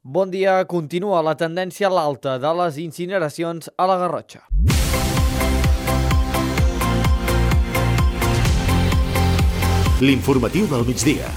Bon dia, continua la tendència a l'alta de les incineracions a la Garrotxa. L'informatiu del migdia.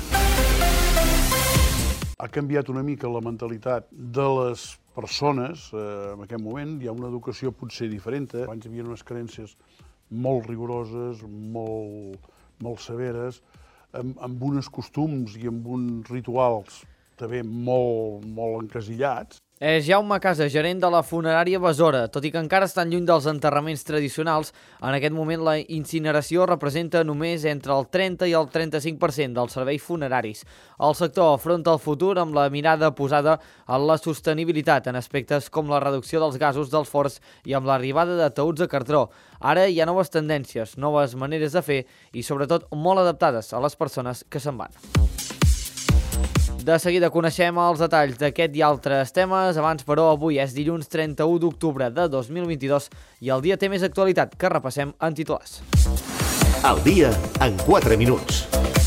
Ha canviat una mica la mentalitat de les persones. En aquest moment hi ha una educació potser diferent. Abans hi havia unes creences molt rigoroses, molt severes, amb uns costums i amb uns rituals també molt encasillats. És Jaume Casa, gerent de la funerària Besora. Tot i que encara estan lluny dels enterraments tradicionals, en aquest moment la incineració representa només entre el 30 i el 35% dels serveis funeraris. El sector afronta el futur amb la mirada posada en la sostenibilitat en aspectes com la reducció dels gasos dels forns i amb l'arribada de taüts de cartró. Ara hi ha noves tendències, noves maneres de fer i sobretot molt adaptades a les persones que se'n van. De seguida coneixem els detalls d'aquest i altres temes. Abans, però, avui és dilluns 31 d'octubre de 2022 i el dia té més actualitat que repassem en titulars. El dia en 4 minuts.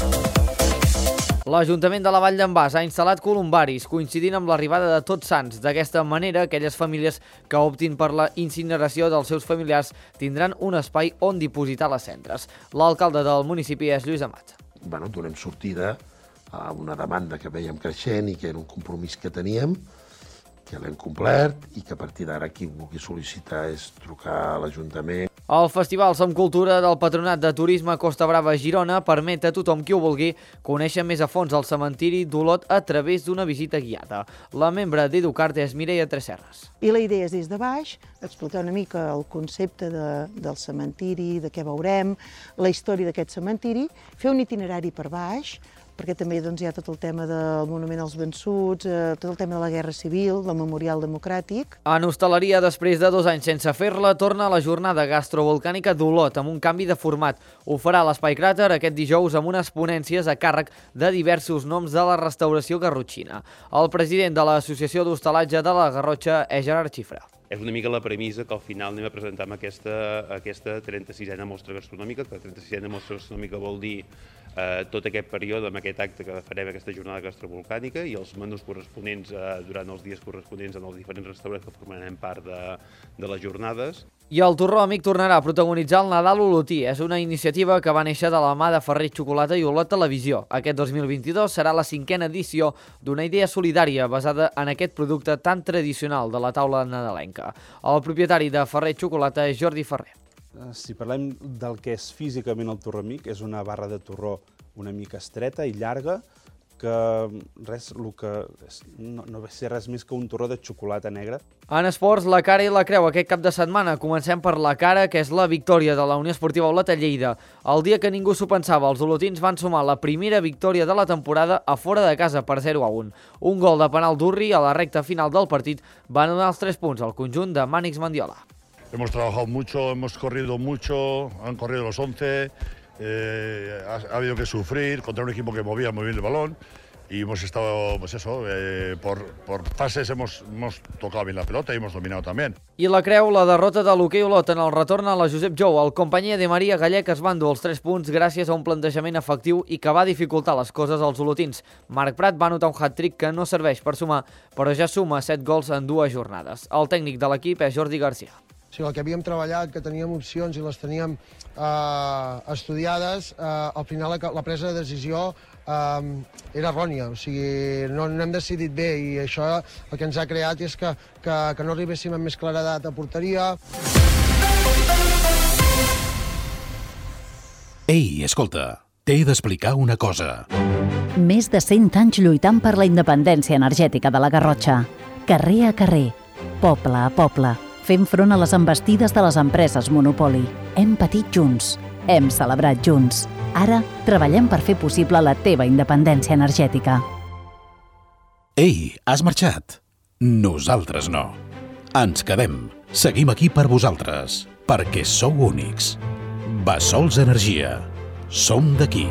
L'Ajuntament de la Vall d'en Bas ha instal·lat columbaris coincidint amb l'arribada de Tots Sants. D'aquesta manera, aquelles famílies que optin per la incineració dels seus familiars tindran un espai on dipositar les cendres. L'alcalde del municipi és Lluís Amat. Donem sortida a una demanda que veiem creixent i que era un compromís que teníem, que l'hem complert i que a partir d'ara qui vulgui sol·licitar és trucar a l'Ajuntament. El Festival Som Cultura del Patronat de Turisme Costa Brava Girona permet a tothom qui ho vulgui conèixer més a fons el cementiri d'Olot a través d'una visita guiada. La membre d'Educart és Mireia Tresserras. I la idea és des de baix explicar una mica el concepte del cementiri, de què veurem, la història d'aquest cementiri, fer un itinerari per baix, perquè també hi ha tot el tema del Monument als Vençuts, tot el tema de la Guerra Civil, del Memorial Democràtic. En hostaleria, després de 2 anys sense fer-la, torna a la jornada gastrovolcànica d'Olot amb un canvi de format. Ho farà l'Espai Cràter aquest dijous amb unes ponències a càrrec de diversos noms de la restauració garrotxina. El president de l'Associació d'Hostalatge de la Garrotxa és Gerard Xifra. És una mica la premissa que al final anem a presentar amb aquesta 36a mostra gastronòmica, que la 36a mostra gastronòmica vol dir tot aquest període amb aquest acte que farem aquesta jornada gastrovolcànica i els menús corresponents durant els dies corresponents en els diferents restaurants que formaran part de les jornades. I el Torró Amic tornarà a protagonitzar el Nadal Olotí. És una iniciativa que va néixer de la mà de Ferrer Xocolata i Olot Televisió. Aquest 2022 serà la 5a edició d'una idea solidària basada en aquest producte tan tradicional de la taula nadalenca. El propietari de Ferrer Xocolata és Jordi Ferrer. Si parlem del que és físicament el torró amic, és una barra de torró una mica estreta i llarga, que no va ser res més que un torró de xocolata negra. En esports, la cara i la creu aquest cap de setmana. Comencem per la cara, que és la victòria de la Unió Esportiva Olot a Lleida. El dia que ningú s'ho pensava, els olotins van sumar la primera victòria de la temporada a fora de casa per 0-1. Un gol de penal d'Urri a la recta final del partit va donar els 3 punts al conjunt de Mànix Mandiola. Hemos trabajado mucho, hemos corrido mucho, han corrido los 11, ha habido que sufrir contra un equipo que movía muy bien el balón y hemos estado, por fases hemos tocado bien la pelota y hemos dominado también. I la creu, la derrota de l'hoquei Olot en el retorn a la Josep Jou. El companyia de Maria Gallec es va endur els 3 punts gràcies a un plantejament efectiu i que va dificultar les coses als olotins. Marc Prat va anotar un hat-trick que no serveix per sumar, però ja suma 7 gols en 2 jornades. El tècnic de l'equip és Jordi Garcia. O sigui, el que havíem treballat, que teníem opcions i les teníem estudiades, al final la presa de decisió era errònia. O sigui, no hem decidit bé i això el que ens ha creat és que no arribéssim amb més claredat a porteria. Ei, escolta, t'he d'explicar una cosa. Més de 100 anys lluitant per la independència energètica de la Garrotxa. Carrer a carrer, poble a poble, fent front a les envestides de les empreses monopoli. Hem patit junts, hem celebrat junts. Ara treballem per fer possible la teva independència energètica. Ei, has marxat? Nosaltres no. Ens quedem. Seguim aquí per vosaltres, perquè sou únics. Bassols Energia. Som d'aquí.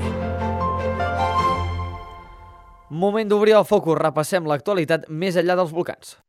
Moment d'obrir el focus. Repassem l'actualitat més enllà dels volcans.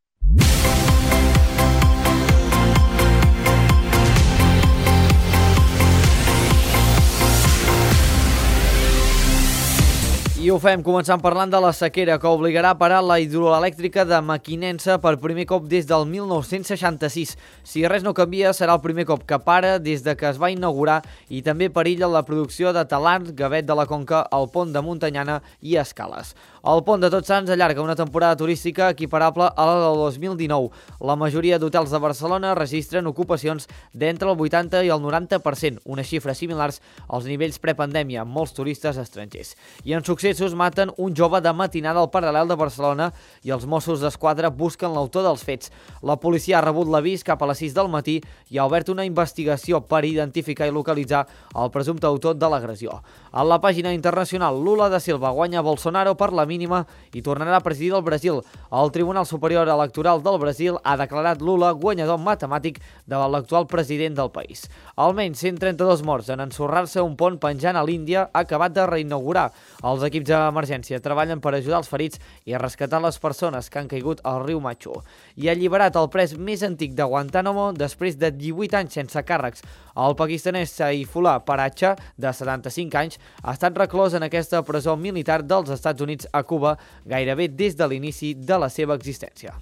I ho fem començant parlant de la sequera, que obligarà a parar la hidroelèctrica de Mequinensa per primer cop des del 1966. Si res no canvia, serà el primer cop que para des de que es va inaugurar i també perilla la producció de Talarn, Gavet de la Conca, el Pont de Montanyana i Escales. El Pont de Tots Sants allarga una temporada turística equiparable a la del 2019. La majoria d'hotels de Barcelona registren ocupacions d'entre el 80 i el 90%, unes xifres similars als nivells prepandèmia, amb molts turistes estrangers. I en successos maten un jove de matinada al Paral·lel de Barcelona i els Mossos d'Esquadra busquen l'autor dels fets. La policia ha rebut l'avís cap a les 6 del matí i ha obert una investigació per identificar i localitzar el presumpte autor de l'agressió. A la pàgina internacional, Lula da Silva guanya Bolsonaro per la mínima i tornarà a presidir el Brasil. El Tribunal Superior Electoral del Brasil ha declarat Lula guanyador matemàtic davant l'actual president del país. Almenys 132 morts en ensorrar-se un pont penjant a l'Índia ha acabat de reinaugurar. Els equips d'emergència treballen per ajudar els ferits i rescatar les persones que han caigut al riu Machu. I ha alliberat el pres més antic de Guantánamo després de 18 anys sense càrrecs. El pakistanès Saifullah Paracha, de 75 anys, ha estat reclòs en aquesta presó militar dels Estats Units a Cuba gairebé des de l'inici de la seva existència.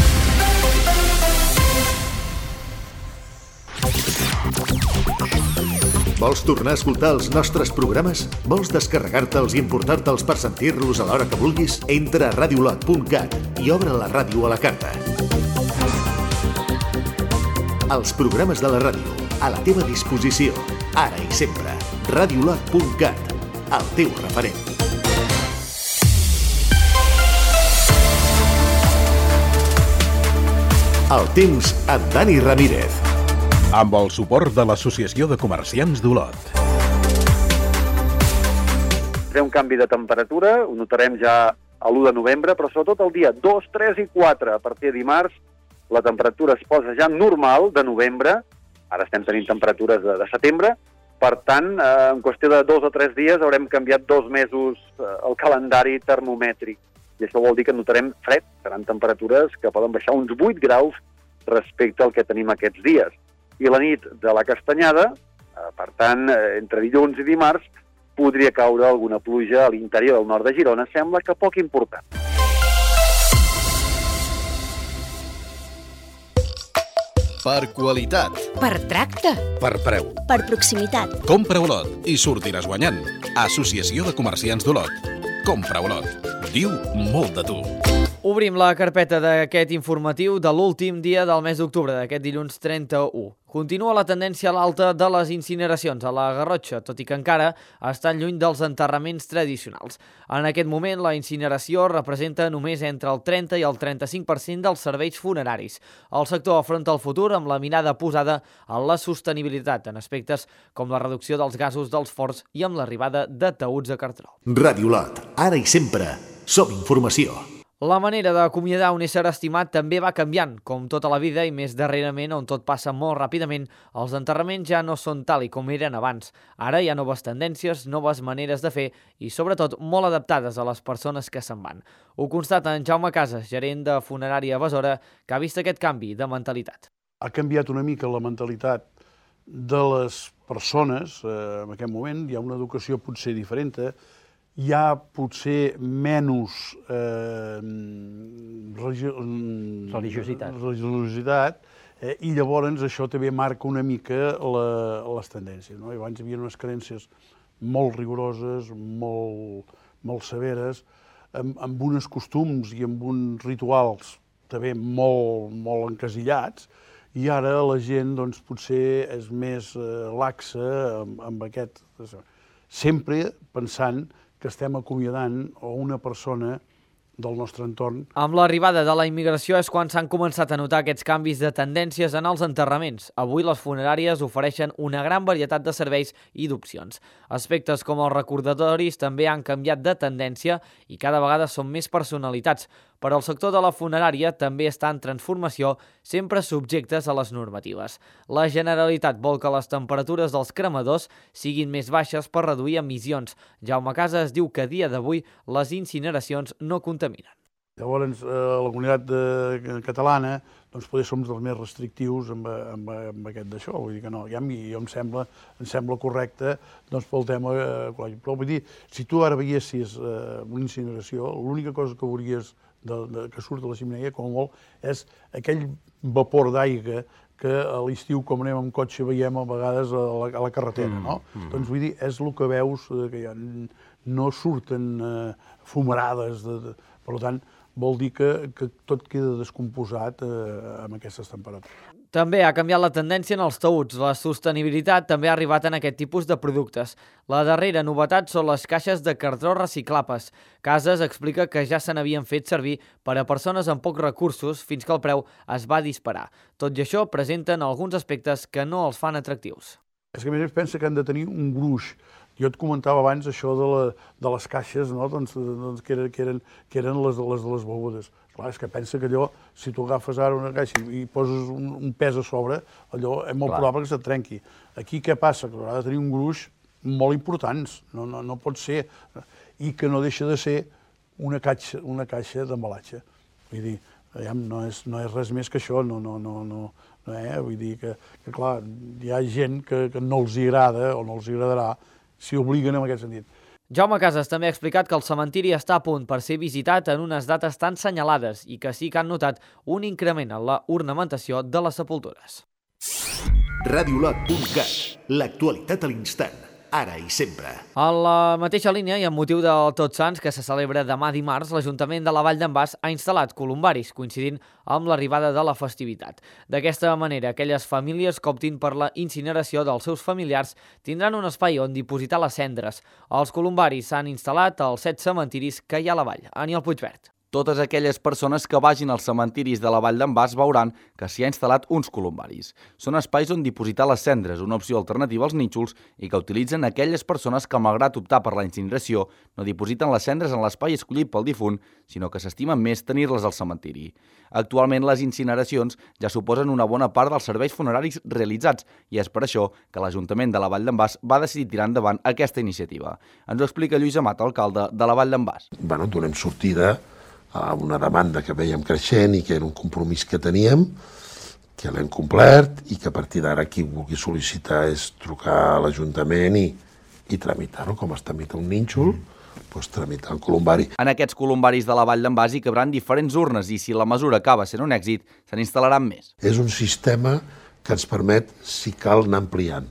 Vols tornar a escoltar els nostres programes? Vols descarregar-te'ls i importar-te'ls per sentir-los a l'hora que vulguis? Entra a radiolot.cat i obre la ràdio a la carta. Els programes de la ràdio, a la teva disposició, ara i sempre. Radiolot.cat, el teu referent. El temps amb Dani Ramírez. Amb el suport de l'Associació de Comerciants d'Olot. Té un canvi de temperatura, ho notarem ja a l'1 de novembre, però sobretot el dia 2, 3 i 4, a partir de dimarts, la temperatura es posa ja normal de novembre, ara estem tenint temperatures de setembre, per tant, en qüestió de 2 o 3 dies haurem canviat 2 mesos el calendari termomètric. I això vol dir que notarem fred, seran temperatures que poden baixar uns 8 graus respecte al que tenim aquests dies. I la nit de la Castanyada, per tant, entre dilluns i dimarts, podria caure alguna pluja a l'interior del nord de Girona, sembla que poc important. Per qualitat. Per tracte. Per preu. Per proximitat. Compra Olot i sortiràs guanyant. Associació de Comerciants d'Olot. Compra Olot. Diu molt de tu. Obrim la carpeta d'aquest informatiu de l'últim dia del mes d'octubre, d'aquest dilluns 31. Continua la tendència a l'alta de les incineracions a la Garrotxa, tot i que encara estan lluny dels enterraments tradicionals. En aquest moment, la incineració representa només entre el 30 i el 35% dels serveis funeraris. El sector afronta el futur amb la mirada posada en la sostenibilitat, en aspectes com la reducció dels gasos dels forns i amb l'arribada de taüts de cartró. Radiolot, ara i sempre. Som informació. La manera d'acomiadar un ésser estimat també va canviant, com tota la vida i més darrerament on tot passa molt ràpidament, els enterraments ja no són tal i com eren abans. Ara hi ha noves tendències, noves maneres de fer i sobretot molt adaptades a les persones que se'n van. Ho constata en Jaume Casas, gerent de funerària Besora, que ha vist aquest canvi de mentalitat. Ha canviat una mica la mentalitat de les persones, en aquest moment hi ha una educació potser diferent, hi ha potser menys religiositat i llavors això també marca una mica les tendències. Abans hi havia unes creences molt rigoroses, molt severes, amb uns costums i amb uns rituals també molt encasillats, i ara la gent potser és més laxa amb aquest... Sempre pensant que estem acomiadant una persona del nostre entorn. Amb l'arribada de la immigració és quan s'han començat a notar aquests canvis de tendències en els enterraments. Avui les funeràries ofereixen una gran varietat de serveis i d'opcions. Aspectes com els recordatoris també han canviat de tendència i cada vegada són més personalitats. Però el sector de la funerària també està en transformació, sempre subjectes a les normatives. La Generalitat vol que les temperatures dels cremadors siguin més baixes per reduir emissions. Jaume Casas diu que a dia d'avui les incineracions no contaminen. Llavors, a la comunitat catalana, doncs potser som dels més restrictius amb aquest d'això, vull dir que no, ja em sembla correcte doncs pel tema ecològic. Però vull dir, si tu ara veiessis una incineració, l'única cosa que veuries que surt de la xemeneia, com a molt, és aquell vapor d'aigua que a l'estiu, com anem amb cotxe, veiem a vegades a la carretera, no? Doncs vull dir, és el que veus, que ja no surten fumarades, per tant, vol dir que tot queda descomposat amb aquestes temperatures. També ha canviat la tendència en els taüts. La sostenibilitat també ha arribat en aquest tipus de productes. La darrera novetat són les caixes de cartró reciclables. Casas explica que ja se n'havien fet servir per a persones amb pocs recursos fins que el preu es va disparar. Tot i això, presenten alguns aspectes que no els fan atractius. És que a més pensa que han de tenir un gruix. Jo et comentava abans això de les caixes, no? que eren les de les begudes. Clar, és que pensa que allò, si tu agafes ara una caixa i poses un pes a sobre, allò és molt probable que se't trenqui. Aquí què passa? Que haurà de tenir un gruix molt importants, no pot ser, i que no deixa de ser una caixa d'embalatge. Vull dir, no és res més que això, vull dir que clar, hi ha gent que no els agrada o no els agradarà si obliguen en aquest sentit. Jaume Casas també ha explicat que el cementiri està a punt per ser visitat en unes dates tan senyalades i que sí que han notat un increment en la ornamentació de les sepultures. Radiolot.cat, l'actualitat a l'instant, ara i sempre. A la mateixa línia i amb motiu del Tots Sants, que se celebra demà dimarts, l'Ajuntament de la Vall d'en Bas ha instal·lat columbaris, coincidint amb l'arribada de la festivitat. D'aquesta manera, aquelles famílies que optin per la incineració dels seus familiars tindran un espai on dipositar les cendres. Els columbaris s'han instal·lat als 7 cementiris que hi ha a la vall. Aniol Puigverd. Totes aquelles persones que vagin als cementiris de la Vall d'en Bas veuran que s'hi ha instal·lat uns columbaris. Són espais on dipositar les cendres, una opció alternativa als nínxols i que utilitzen aquelles persones que, malgrat optar per la incineració, no dipositen les cendres en l'espai escollit pel difunt, sinó que s'estimen més tenir-les al cementiri. Actualment, les incineracions ja suposen una bona part dels serveis funeraris realitzats i és per això que l'Ajuntament de la Vall d'en Bas va decidir tirar endavant aquesta iniciativa. Ens ho explica Lluís Amat, alcalde de la Vall d'en Bas. Donem sortida a una demanda que veiem creixent i que era un compromís que teníem, que l'hem complert i que a partir d'ara qui vulgui sol·licitar és trucar a l'Ajuntament i tramitar-ho, com es tramita un nínxol, doncs tramitar un columbari. En aquests columbaris de la Vall d'en Bas hi cabran diferents urnes i si la mesura acaba sent un èxit, se n'instal·laran més. És un sistema que ens permet, si cal, anar ampliant.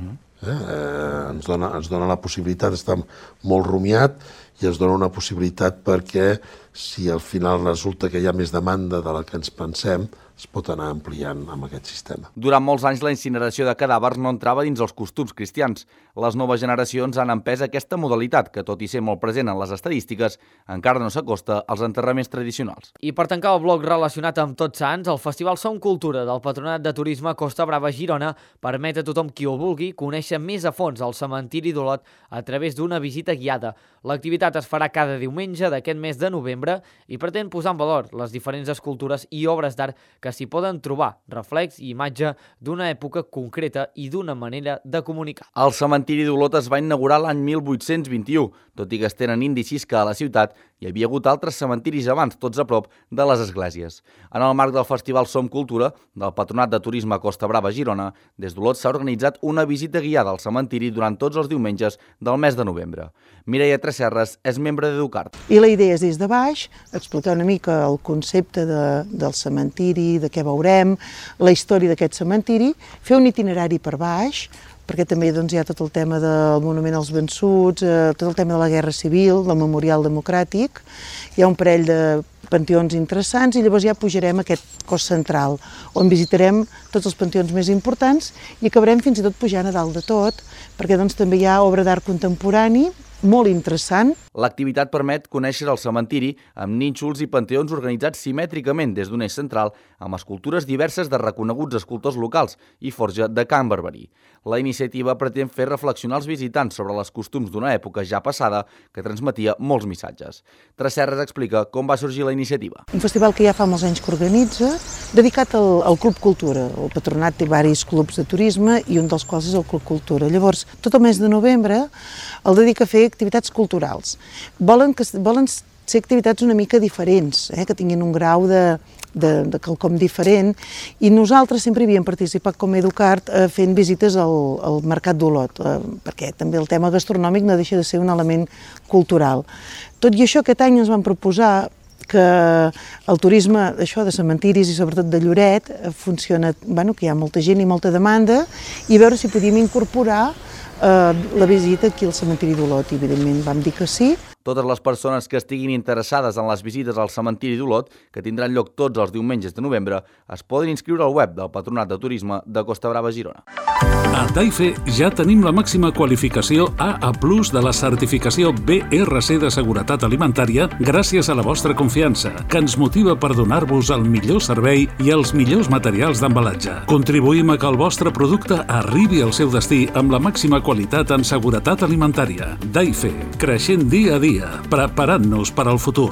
Ens dona la possibilitat, està molt rumiat, i ens dona una possibilitat perquè si al final resulta que hi ha més demanda de la que ens pensem, es pot anar ampliant amb aquest sistema. Durant molts anys la incineració de cadàvers no entrava dins els costums cristians. Les noves generacions han empès aquesta modalitat, que tot i ser molt present en les estadístiques, encara no s'acosta als enterraments tradicionals. I per tancar el bloc relacionat amb Tots Sants, el Festival Som Cultura del Patronat de Turisme Costa Brava Girona permet a tothom qui ho vulgui conèixer més a fons el cementiri d'Olot a través d'una visita guiada. L'activitat es farà cada diumenge d'aquest mes de novembre i pretén posar en valor les diferents escultures i obres d'art que s'hi poden trobar, reflex i imatge d'una època concreta i d'una manera de comunicar. El cementiri d'Olot es va inaugurar l'any 1821, tot i que es tenen indicis que a la ciutat hi havia hagut altres cementiris abans, tots a prop de les esglésies. En el marc del Festival Som Cultura, del Patronat de Turisme Costa Brava Girona, des d'Olot s'ha organitzat una visita guiada al cementiri durant tots els diumenges del mes de novembre. Mireia Tresserres és membre d'Educart. I la idea és des de baix explicar una mica el concepte del cementiri, de què veurem, la història d'aquest cementiri, fer un itinerari per baix, perquè també hi ha tot el tema del monument als vençuts, tot el tema de la Guerra Civil, del Memorial Democràtic, hi ha un parell de panteons interessants i llavors ja pujarem a aquest cos central, on visitarem tots els panteons més importants i acabarem fins i tot pujant a dalt de tot, perquè també hi ha obra d'art contemporani, molt interessant. L'activitat permet conèixer el cementiri amb nínxols i panteons organitzats simètricament des d'un eix central amb escultures diverses de reconeguts escultors locals i forja de Can Barberí. La iniciativa pretén fer reflexionar els visitants sobre els costums d'una època ja passada que transmetia molts missatges. Tresserres explica com va sorgir la iniciativa. Un festival que ja fa molts anys que organitza, dedicat al Club Cultura. El Patronat té diversos clubs de turisme i un dels quals és el Club Cultura. Llavors, tot el mes de novembre el dedica a fer activitats culturals. Volen ser activitats una mica diferents, que tinguin un grau de quelcom diferent, i nosaltres sempre havíem participat com a Educart fent visites al Mercat d'Olot, perquè també el tema gastronòmic no deixa de ser un element cultural. Tot i això, aquest any ens vam proposar que el turisme de cementiris i sobretot de Lloret funciona, que hi ha molta gent i molta demanda, i veure si podíem incorporar la visita aquí al cementiri d'Olot, i evidentment vam dir que sí. Totes les persones que estiguin interessades en les visites al cementiri d'Olot, que tindran lloc tots els diumenges de novembre, es poden inscriure al web del Patronat de Turisme de Costa Brava, Girona. A Taife ja tenim la màxima qualificació AA+ de la certificació BRC de Seguretat Alimentària gràcies a la vostra confiança, que ens motiva per donar-vos el millor servei i els millors materials d'embalatge. Contribuïm a que el vostre producte arribi al seu destí amb la màxima qualitat en seguretat alimentària. Taife, creixent dia a dia, preparant-nos per al futur.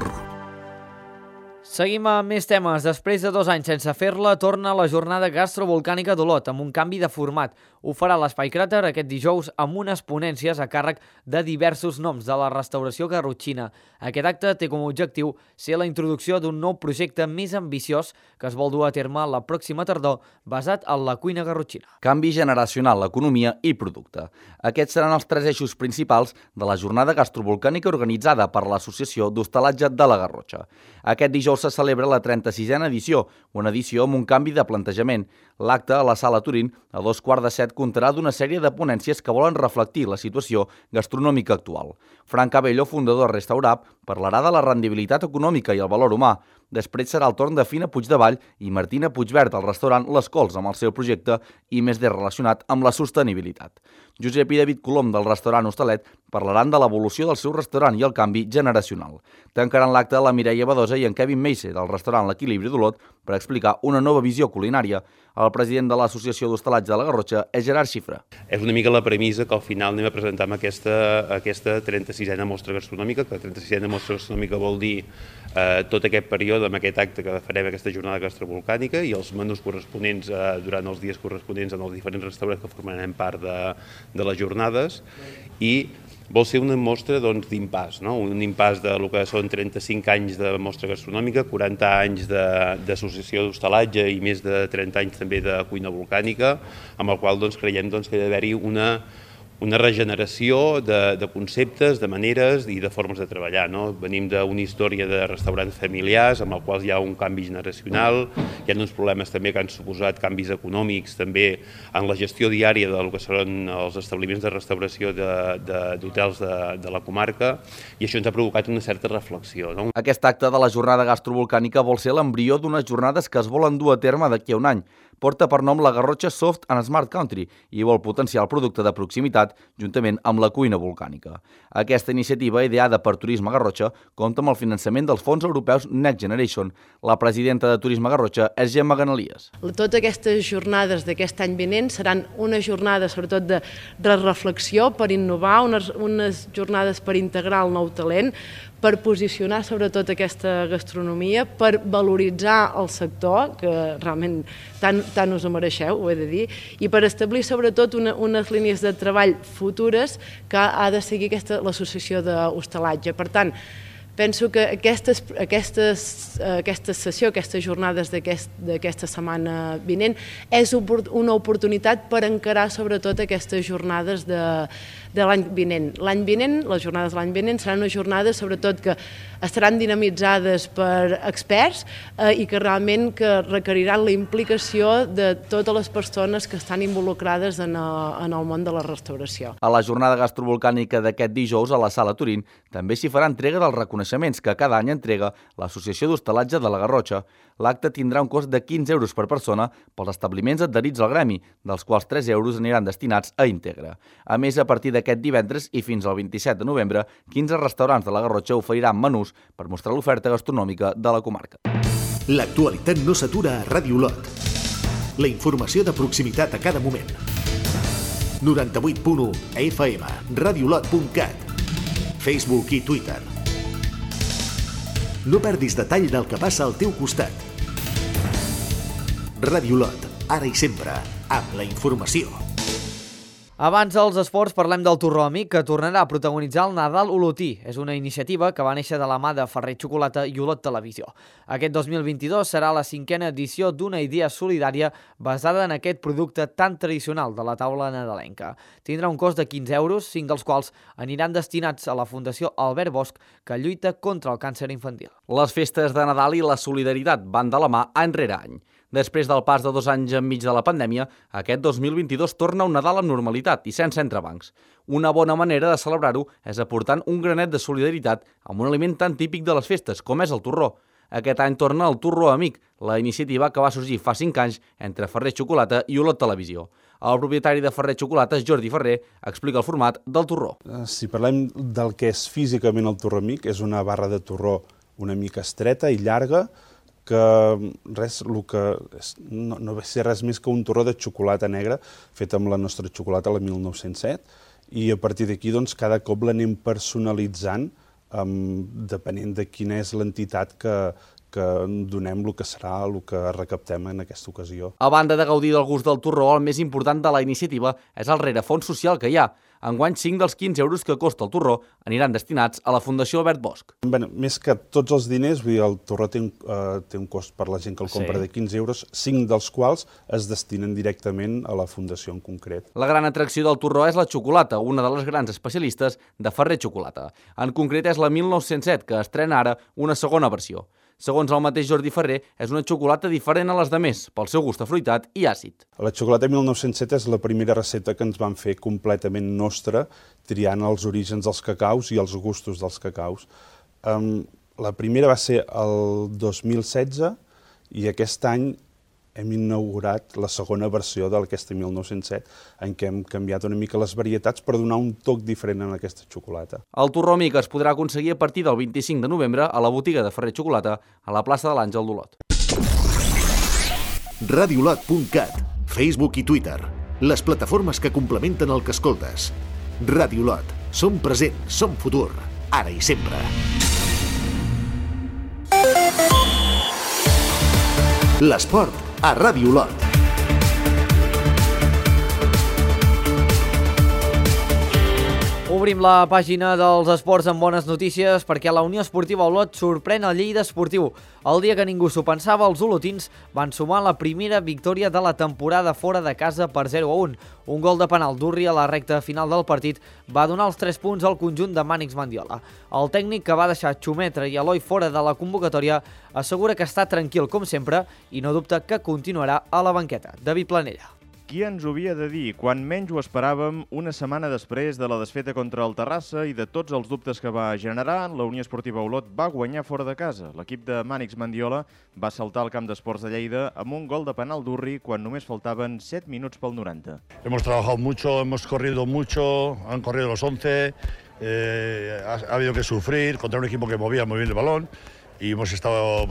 Seguim amb més temes. Després de 2 anys sense fer-la, torna la jornada gastrovolcànica d'Olot amb un canvi de format. Ho farà l'Espai Cràter aquest dijous amb unes ponències a càrrec de diversos noms de la restauració garrotxina. Aquest acte té com a objectiu ser la introducció d'un nou projecte més ambiciós que es vol dur a terme la pròxima tardor basat en la cuina garrotxina. Canvi generacional, economia i producte. Aquests seran els 3 eixos principals de la jornada gastrovolcànica organitzada per l'Associació d'Hostalatge de la Garrotxa. Aquest dijous se celebra la 36a edició, una edició amb un canvi de plantejament. L'acte a la Sala Turín, a 6:45, comptarà d'una sèrie de ponències que volen reflectir la situació gastronòmica actual. Frank Cabello, fundador de Restaurab, parlarà de la rendibilitat econòmica i el valor humà. Després serà el torn de Fina Puigdevall i Martina Puigvert al restaurant Les Cols amb el seu projecte I+D relacionat amb la sostenibilitat. Josep i David Colom del restaurant Hostalet parlaran de l'evolució del seu restaurant i el canvi generacional. Tancaran l'acte la Mireia Badosa i en Kevin Meise del restaurant L'Equilibri d'Olot per explicar una nova visió culinària. El president de l'Associació d'Hostalatge de la Garrotxa és Gerard Xifra. És una mica la premissa que al final anem a presentar amb aquesta 36a mostra gastronòmica, que 36a mostra gastronòmica vol dir tot aquest període amb aquest acte que farem aquesta jornada gastrovolcànica i els menús corresponents durant els dies corresponents en els diferents restaurants que formaran part de les jornades, i vol ser una mostra d'impàs, un impàs del que són 35 anys de mostra gastronòmica, 40 anys d'associació d'hostalatge i més de 30 anys també de cuina volcànica, amb el qual creiem que ha d'haver-hi una regeneració de conceptes, de maneres i de formes de treballar. Venim d'una història de restaurants familiars amb els quals hi ha un canvi generacional, hi ha uns problemes també que han suposat canvis econòmics també en la gestió diària del que seran els establiments de restauració d'hotels de la comarca, i això ens ha provocat una certa reflexió. Aquest acte de la jornada gastrovolcànica vol ser l'embrió d'unes jornades que es volen dur a terme d'aquí a un any. Porta per nom la Garrotxa Soft and Smart Country i vol potenciar el producte de proximitat juntament amb la cuina volcànica. Aquesta iniciativa, ideada per Turisme Garrotxa, compta amb el finançament dels fons europeus Next Generation. La presidenta de Turisme Garrotxa és Gemma Ganalies. Totes aquestes jornades d'aquest any vinent seran unes jornades sobretot de reflexió per innovar, unes jornades per integrar el nou talent, per posicionar sobretot aquesta gastronomia, per valoritzar el sector, que realment tant us ho mereixeu, ho he de dir, i per establir sobretot unes línies de treball futures que ha de seguir l'associació d'hostalatge. Per tant, penso que aquesta sessió, aquestes jornades d'aquesta setmana vinent, és una oportunitat per encarar sobretot aquestes jornades de l'any vinent. L'any vinent, les jornades de l'any vinent, seran unes jornades sobretot que estaran dinamitzades per experts i que realment requeriran la implicació de totes les persones que estan involucrades en el món de la restauració. A la jornada gastrovolcànica d'aquest dijous a la Sala Turín també s'hi farà entrega dels reconeixements que cada any entrega l'Associació d'Hostalatge de la Garrotxa. L'acte tindrà un cost de 15 euros per persona pels establiments adherits al gremi, dels quals 3 euros aniran destinats a Integra. A més, a partir d'aquest divendres i fins al 27 de novembre, 15 restaurants de la Garrotxa oferiran menús per mostrar l'oferta gastronòmica de la comarca. L'actualitat no s'atura a Ràdio Olot. La informació de proximitat a cada moment. 98.1 FM, radiolot.cat, Facebook i Twitter. No perdis detall del que passa al teu costat. Ràdio Olot, ara i sempre, amb la informació. Abans dels esports parlem del Torró Amic, que tornarà a protagonitzar el Nadal Olotí. És una iniciativa que va néixer de la mà de Ferrer Xocolata i Olot Televisió. Aquest 2022 serà la 5a edició d'una idea solidària basada en aquest producte tan tradicional de la taula nadalenca. Tindrà un cost de 15 euros, 5 dels quals aniran destinats a la Fundació Albert Bosch, que lluita contra el càncer infantil. Les festes de Nadal i la solidaritat van de la mà any rere any. Després del pas de 2 anys enmig de la pandèmia, aquest 2022 torna un Nadal amb normalitat i sense entrebancs. Una bona manera de celebrar-ho és aportant un granet de solidaritat amb un aliment tan típic de les festes, com és el torró. Aquest any torna el Torró Amic, la iniciativa que va sorgir fa 5 anys entre Ferrer Xocolata i Olot Televisió. El propietari de Ferrer Xocolata, Jordi Ferrer, explica el format del torró. Si parlem del que és físicament el Torró Amic, és una barra de torró una mica estreta i llarga, que no va ser res més que un torró de xocolata negra fet amb la nostra xocolata, la 1907, i a partir d'aquí cada cop l'anem personalitzant depenent de quina és l'entitat que donem el que serà, el que recaptem en aquesta ocasió. A banda de gaudir del gust del torró, el més important de la iniciativa és el rerefons social que hi ha. Enguany, 5 dels 15 euros que costa el torró aniran destinats a la Fundació Albert Bosch. Més que tots els diners, el torró té un cost per la gent que el compra de 15 euros, 5 dels quals es destinen directament a la Fundació en concret. La gran atracció del torró és la xocolata, una de les grans especialistes de Ferrer Xocolata. En concret és la 1907, que estrena ara una segona versió. Segons el mateix Jordi Ferrer, és una xocolata diferent a les demés, pel seu gust afruitat i àcid. La xocolata 1907 és la primera recepta que ens van fer completament nostra, triant els orígens dels cacaus i els gustos dels cacaus. La primera va ser el 2016 i aquest any hem inaugurat la segona versió d'aquesta 1907, en què hem canviat una mica les varietats per donar un toc diferent a aquesta xocolata. El Torró Amic es podrà aconseguir a partir del 25 de novembre a la botiga de Ferrer Xocolata a la plaça de l'Àngel d'Olot. Radiolot.cat, Facebook i Twitter, les plataformes que complementen el que escoltes. Radiolot, som present, som futur, ara i sempre. L'esport a Ràdio Olot. Obrim la pàgina dels esports amb bones notícies perquè la Unió Esportiva Olot sorprèn el Lleida Esportiu. El dia que ningú s'ho pensava, els olotins van sumar la primera victòria de la temporada fora de casa per 0-1. Un gol de penal d'Urri a la recta final del partit va donar els 3 punts al conjunt de Mànix Mendiola. El tècnic, que va deixar Xumetra i Eloi fora de la convocatòria, assegura que està tranquil com sempre i no dubta que continuarà a la banqueta. David Planella. Qui ens ho havia de dir? Quan menys ho esperàvem, una setmana després de la desfeta contra el Terrassa i de tots els dubtes que va generar, la Unió Esportiva Olot va guanyar fora de casa. L'equip de Mànix Mendiola va saltar al camp d'esports de Lleida amb un gol de penal d'Urri quan només faltaven 7 minuts pel 90. Hemos trabajado mucho, hemos corrido mucho, han corrido los 11, ha habido que sufrir contra un equipo que movía muy bien el balón. Y hemos estado,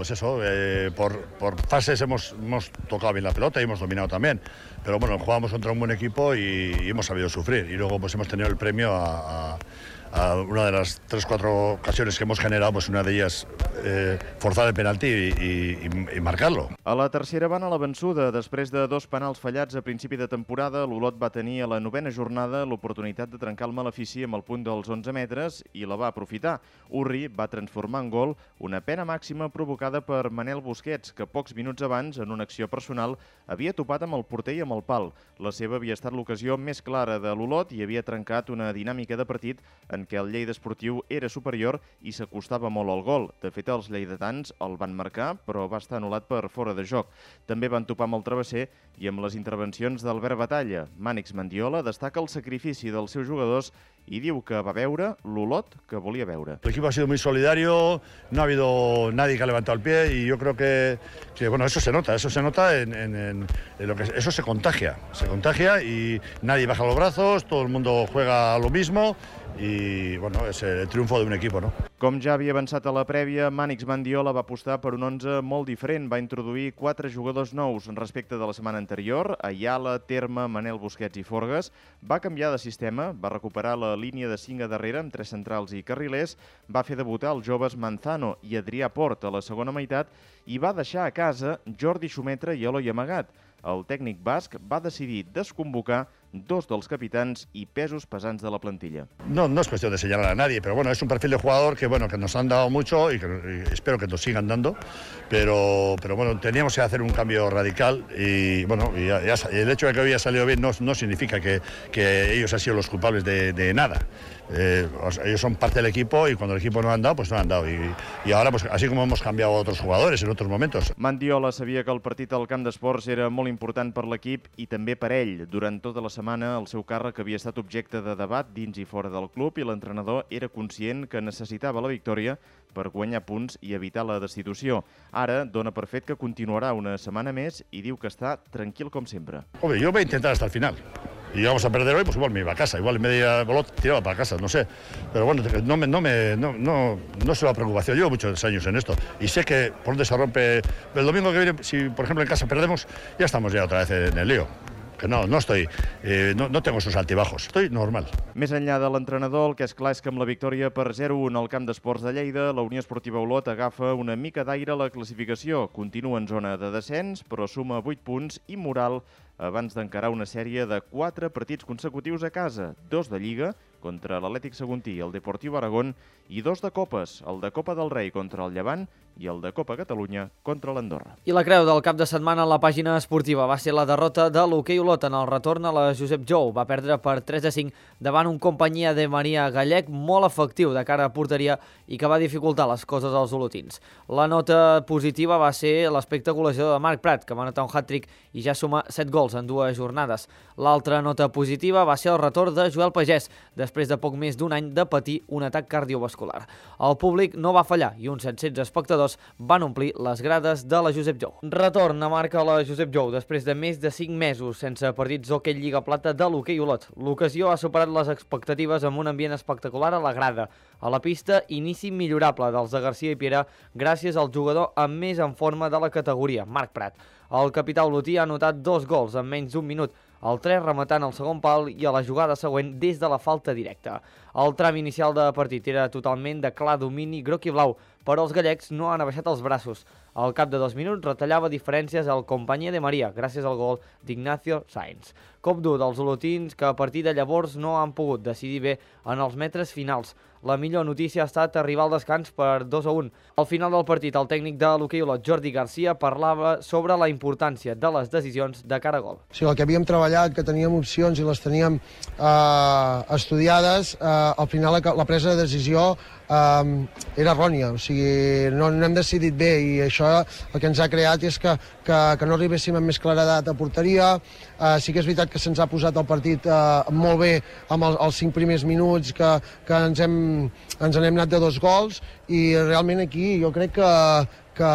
por fases hemos tocado bien la pelota y hemos dominado también. Pero bueno, jugamos contra un buen equipo y hemos sabido sufrir. Y luego hemos tenido el premio a una de las 3-4 ocasiones que hemos generado, una de ellas forzar el penalti y marcarlo. A la tercera van a la vençuda. Després de 2 penals fallats a principi de temporada, l'Olot va tenir a la 9a jornada l'oportunitat de trencar el malefici amb el punt dels 11 metres i la va aprofitar. Urri va transformar en gol una pena màxima provocada per Manel Busquets, que pocs minuts abans, en una acció personal, havia topat amb el porter i amb el pal. La seva havia estat l'ocasió més clara de l'Olot i havia trencat una dinàmica de partit en què el Lleida Esportiu era superior i s'acostava molt al gol. De fet, els lleidatans el van marcar, però va estar anul·lat per fora de joc. També van topar amb el travesser i amb les intervencions d'Albert Batalla. Mànix Mendiola destaca el sacrifici dels seus jugadors i diu que va veure l'Olot que volia veure. El equipo ha sido muy solidario, no ha habido nadie que ha levantado el pie y yo creo que eso se nota en lo que eso se contagia y nadie baja los brazos, todo el mundo juega lo mismo i és el triomfo d'un equip, no? Com ja havia avançat a la prèvia, Mànix Mendiola va apostar per un 11 molt diferent. Va introduir 4 jugadors nous respecte de la setmana anterior, Ayala, Terma, Manel Busquets i Forgues. Va canviar de sistema, va recuperar la línia de 5 a darrere amb 3 centrals i carrilers, va fer debutar els joves Manzano i Adrià Port a la segona meitat i va deixar a casa Jordi Xumetra i Eloi Amagat. El tècnic basc va decidir desconvocar dos dels capitans i pesos pesants de la plantilla. No es cuestión de señalar a nadie, pero bueno, es un perfil de jugador que nos han dado mucho y que espero que nos sigan dando, pero bueno, teníamos que hacer un cambio radical y bueno, y el hecho de que hoy haya salido bien no significa que ellos han sido los culpables de nada. Ellos son parte del equipo y cuando el equipo no ha andado, pues no ha andado. Y ahora, pues así como hemos cambiado a otros jugadores en otros momentos. Mandiola sabia que el partit al camp d'esports era molt important per l'equip i també per ell. Durant tota la setmana el seu càrrec havia estat objecte de debat dins i fora del club i l'entrenador era conscient que necessitava la victòria per guanyar punts i evitar la destitució. Ara dona per fet que continuarà una setmana més i diu que està tranquil com sempre. Hombre, yo voy a intentar hasta el final. Y vamos a perder hoy, pues igual me iba a casa. Igual en vez de ir a Bolot, tiraba para casa, no sé. Pero bueno, no es una preocupación. Llevo muchos años en esto. Y sé que por donde se rompe... El domingo que viene, si por ejemplo en casa perdemos, ya estamos ya otra vez en el lío. Que no estoy... no tengo esos altibajos. Estoy normal. Més enllà de l'entrenador, el que és clar és que amb la victòria per 0-1 al camp d'esports de Lleida, la Unió Esportiva Olot agafa una mica d'aire a la classificació. Continua en zona de descens, però suma 8 punts i moral abans d'encarar una sèrie de 4 partits consecutius a casa, 2 de Lliga contra l'Atlètic Saguntí i el Deportiu Aragón i 2 de Copes, el de Copa del Rei contra el Llevant i el de Copa Catalunya contra l'Andorra. I la creu del cap de setmana a la pàgina esportiva va ser la derrota de l'Hoquei Olot en el retorn a la Josep Jou. Va perdre per 3-5 davant un Companyia de Maria Gallec molt efectiu de cara a porteria i que va dificultar les coses als olotins. La nota positiva va ser l'aspecte golejador de Marc Prat, que va anotar un hat-trick i ja suma 7 gols en 2 jornades. L'altra nota positiva va ser el retorn de Joel Pagès, després de poc més d'un any de patir un atac cardiovascular. El públic no va fallar i uns 700 espectadors van omplir les grades de la Josep Jou. Retorn a marca la Josep Jou després de més de 5 mesos sense partits d'hoquei Lliga Plata de l'Hoquei Olot. L'ocasió ha superat les expectatives amb un ambient espectacular a la grada. A la pista, inici millorable dels de Garcia i Piera gràcies al jugador amb més en forma de la categoria, Marc Prat. El capità olotí ha anotat 2 gols en menys d'un minut, el 3 rematant el segon pal i a la jugada següent des de la falta directa. El tram inicial de partit era totalment de clar domini groc i blau, però els gallecs no han abaixat els braços. Al cap de 2 minuts retallava diferències al Companyia de Maria, gràcies al gol d'Ignacio Sainz. Cop dur dels olotins que a partir de llavors no han pogut decidir bé en els metres finals. La millor notícia ha estat arribar al descans per 2-1. Al final del partit, el tècnic de l'Hoquei Olot, Jordi Garcia, parlava sobre la importància de les decisions de cara a gol. O sigui, el que havíem treballat, que teníem opcions i les teníem estudiades, al final la presa de decisió era errònia, o sigui, no hem decidit bé i això el que ens ha creat és que no arribéssim amb més claredat a porteria. Sí que és veritat que se'ns ha posat el partit molt bé amb els 5 primers minuts, que ens n'hem anat de 2 gols i realment aquí jo crec que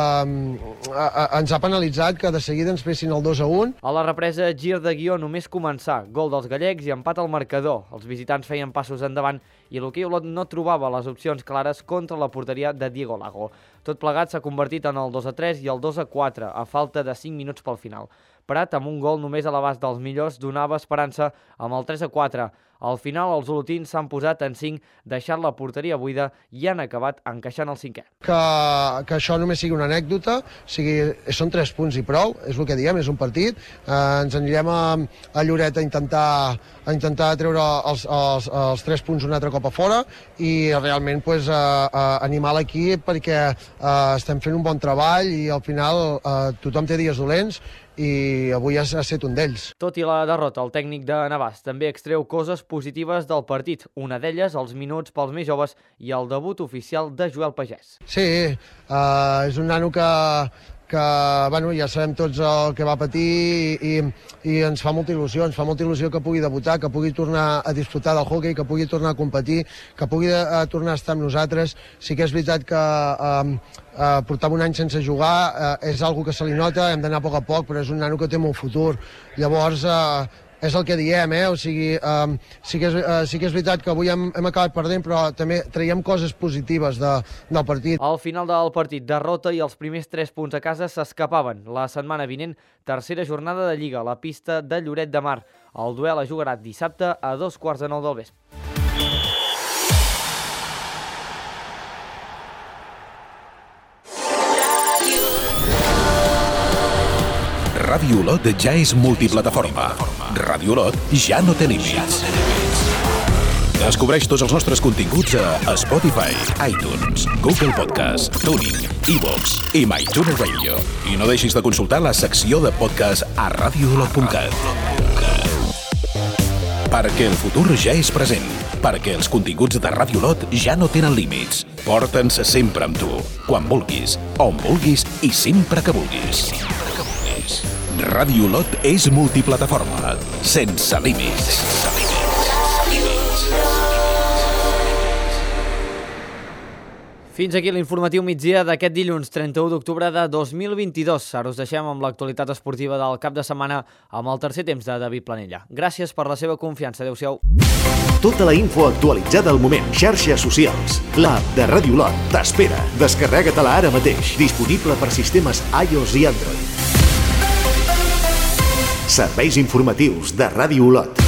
ens ha penalitzat que de seguida ens fessin el 2-1. A la represa, gir de guió només començar. Gol dels gallecs i empat al marcador. Els visitants feien passos endavant i l'Hoquei Olot no trobava les opcions clares contra la porteria de Diego Lago. Tot plegat s'ha convertit en el 2-3 i el 2-4, a falta de 5 minuts pel final. Prat, amb un gol només a l'abast dels millors, donava esperança amb el 3-4. Al final, els olotins s'han posat en 5, deixant la porteria buida i han acabat encaixant el 5è. Que això només sigui una anècdota, són 3 punts i prou, és el que diem, és un partit. Ens anirem a Lloret a intentar treure els 3 punts un altre cop a fora i realment animar l'equip perquè estem fent un bon treball i al final tothom té dies dolents i avui ha estat un d'ells. Tot i la derrota, el tècnic de Navàs també extreu coses positives del partit. Una d'elles, els minuts pels més joves i el debut oficial de Joel Pagès. Sí, és un nano que ja sabem tots el que va patir i ens fa molta il·lusió, que pugui debutar, que pugui tornar a disfrutar del hoquei, que pugui tornar a competir, que pugui tornar a estar amb nosaltres. Sí que és veritat que portava un any sense jugar, és algo que se li nota, hem d'anar a poc, però és un nano que té molt futur. Llavors, és el que diem, o sigui, sí que és veritat que avui hem acabat perdent, però també traiem coses positives del partit. Al final del partit, derrota i els primers 3 punts a casa s'escapaven. La setmana vinent, tercera jornada de Lliga, a la pista de Lloret de Mar. El duel es jugarà dissabte a 9:15 del vespre. Ràdio Olot ja és multiplataforma. Ràdio Olot ja no té límits. Descobreix tots els nostres continguts a Spotify, iTunes, Google Podcast, TuneIn, iVoox i MyTuner Radio. I no deixis de consultar la secció de podcast a radioolot.cat. Perquè el futur ja és present. Perquè els continguts de Ràdio Olot ja no tenen límits. Porta'ns sempre amb tu, quan vulguis, on vulguis i sempre que vulguis. Ràdio Olot és multiplataforma, sense límits. Fins aquí l'informatiu migdia d'aquest dilluns 31 d'octubre de 2022. Ara us deixem amb l'actualitat esportiva del cap de setmana amb el tercer temps de David Planella. Gràcies per la seva confiança. Adéu-siau. Tota la info actualitzada al moment. Xarxes socials. L'app de Ràdio Olot t'espera. Descarrega-te-la ara mateix. Disponible per sistemes iOS i Android. Serveis informatius de Ràdio Olot.